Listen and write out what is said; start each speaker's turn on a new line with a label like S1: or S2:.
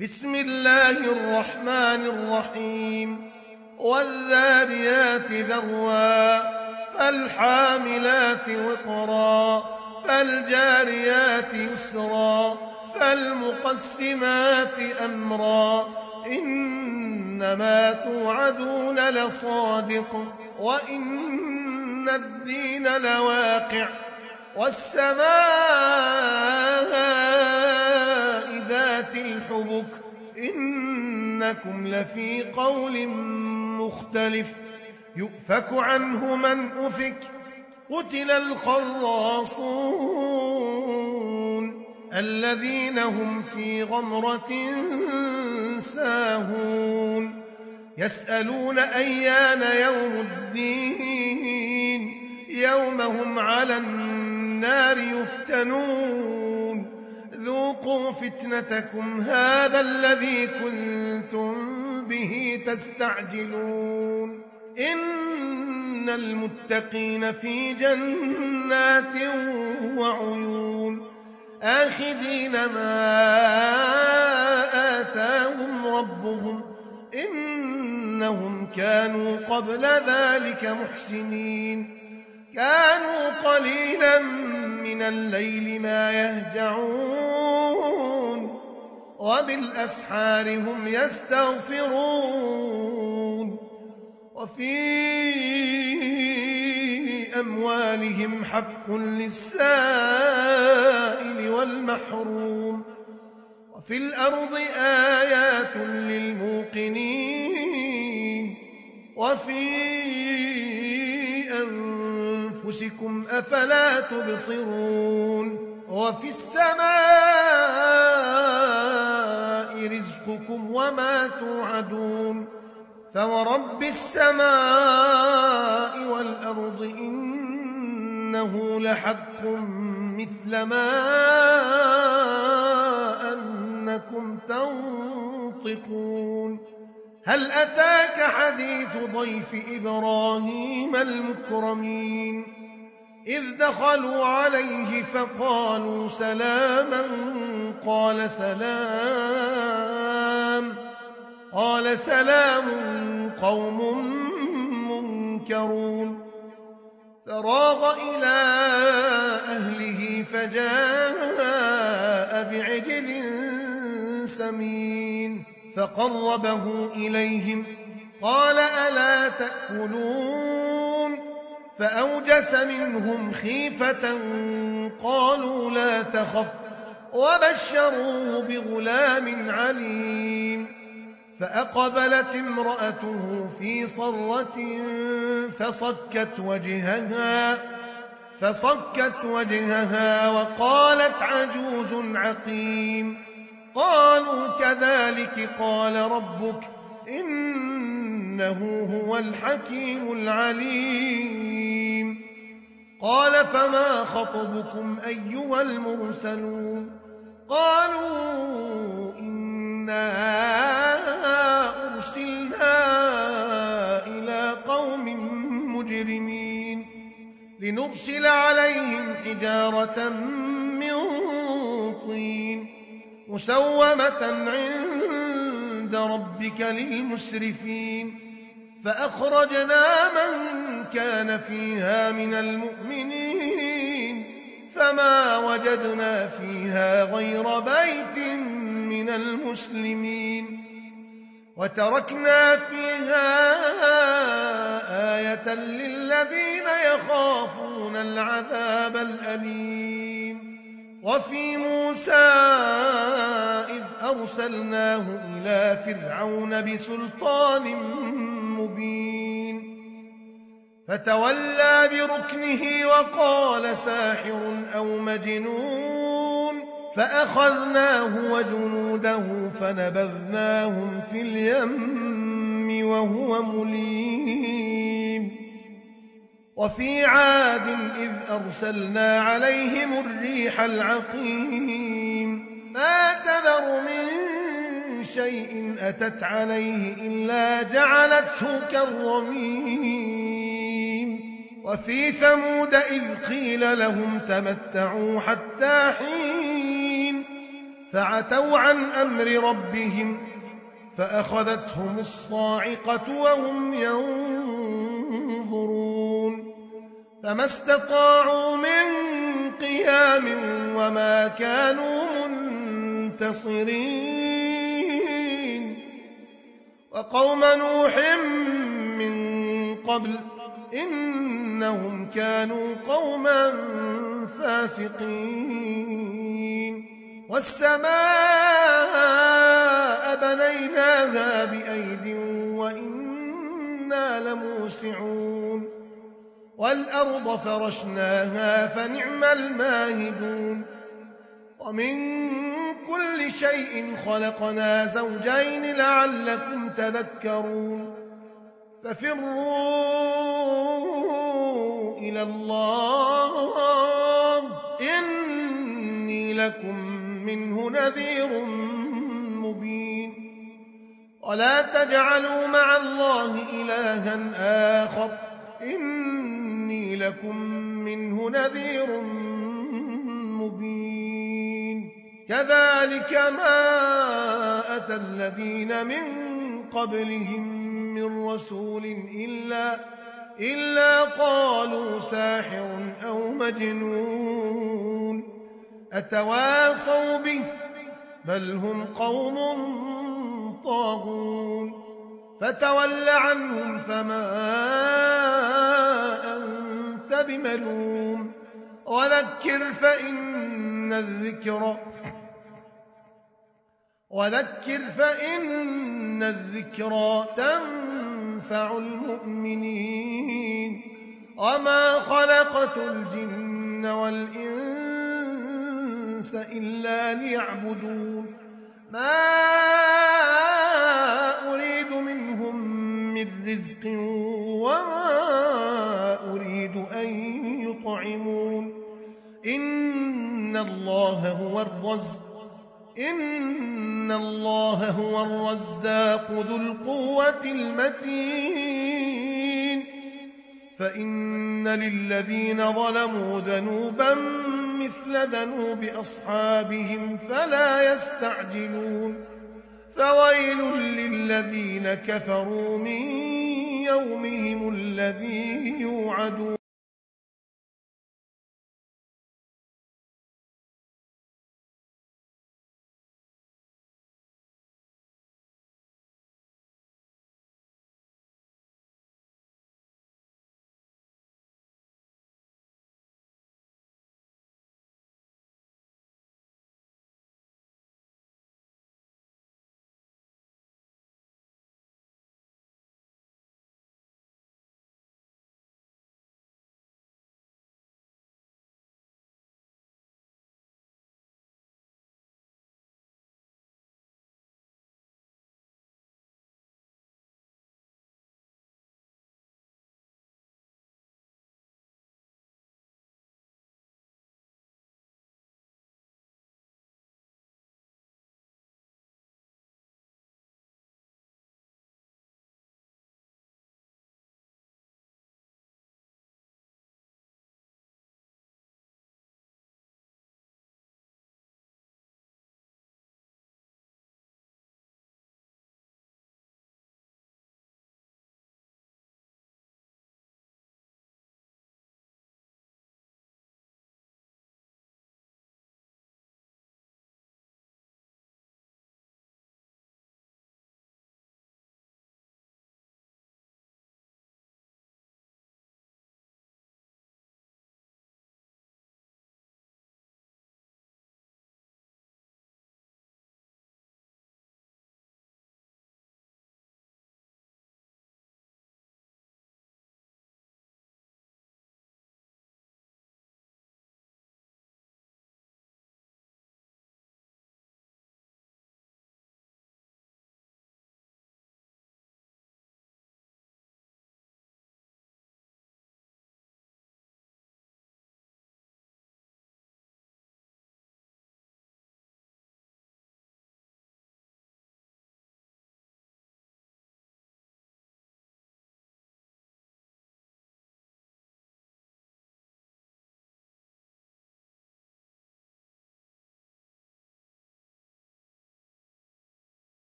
S1: بسم الله الرحمن الرحيم والذاريات ذروا فالحاملات وقرا فالجاريات يسرا فالمقسمات أمرا إنما توعدون لصادق وإن الدين لواقع والسماء ذات الحبك إنكم لفي قول مختلف يؤفك عنه من أفك قتل الخراصون الذين هم في غمرة ساهون يسألون أيان يوم الدين يوم هم على النار يفتنون ذوقوا فتنتكم هذا الذي كنتم به تستعجلون إن المتقين في جنات وعيون آخذين ما آتاهم ربهم إنهم كانوا قبل ذلك محسنين كانوا قليلا من الليل ما يهجعون وبالأسحار هم يستغفرون وفي أموالهم حق للسائل والمحروم وفي الأرض آيات للموقنين وفي أنفسكم أفلا تبصرون وفي السماء رزقكم وما توعدون فورب السماء والأرض إنه لحق مثل ما أنكم تنطقون هل أتاك حديث ضيف إبراهيم المكرمين إذ دخلوا عليه فقالوا سلاما قال سلام قوم منكرون فراغ إلى أهله فجاء بعجل سمين فقربه إليهم قال ألا تأكلون فأوجس منهم خيفة قالوا لا تخف وبشروه بغلام عليم فأقبلت امرأته في صرة فصكت وجهها وقالت عجوز عقيم قالوا كذلك قال ربك إنه هو الحكيم العليم قال فما خطبكم أيها المرسلون قالوا إنا أرسلنا إلى قوم مجرمين لنرسل عليهم حجارة من طين مسومة عند ربك للمسرفين فأخرجنا من كان فيها من المؤمنين فما وجدنا فيها غير بيت من المسلمين وتركنا فيها آية للذين يخافون العذاب الأليم وفي موسى إذ أرسلناه إلى فرعون بسلطان مبين فتولى بركنه وقال ساحر أو مجنون فأخذناه وجنوده فنبذناهم في اليم وهو مليم وفي عاد إذ أرسلنا عليهم الريح العقيم ما تذر من شيء أتت عليه إلا جعلته كالرميم وفي ثمود إذ قيل لهم تمتعوا حتى حين فعتوا عن أمر ربهم فأخذتهم الصاعقة وهم ينظرون فما استطاعوا من قيام وما كانوا منتصرين وقوم نوح من قبل إنهم كانوا قوما فاسقين والسماء بنيناها بأيد وإنا لموسعون والأرض فرشناها فنعم الماهدون ومن كل شيء خلقنا زوجين لعلكم تذكرون ففروا إلى الله إني لكم منه نذير مبين ولا تجعلوا مع الله إلها آخر إني لكم منه نذير مبين كذلك ما أتى الذين من قبلهم من رسول إلا قالوا ساحر أو مجنون أتواصوا به بل هم قوم طاغون فتول عنهم فما أنت بملوم وذكر فإن الذكرى تنفع المؤمنين وما خلقت الجن والإنس إلا ليعبدون ما أريد منهم من رزق وما أريد أن يطعمون إن الله هو الرزاق ذو القوة المتين فإن للذين ظلموا ذنوبا مثل ذنوب أصحابهم فلا يستعجلون فويل للذين كفروا من يومهم الذي يوعدون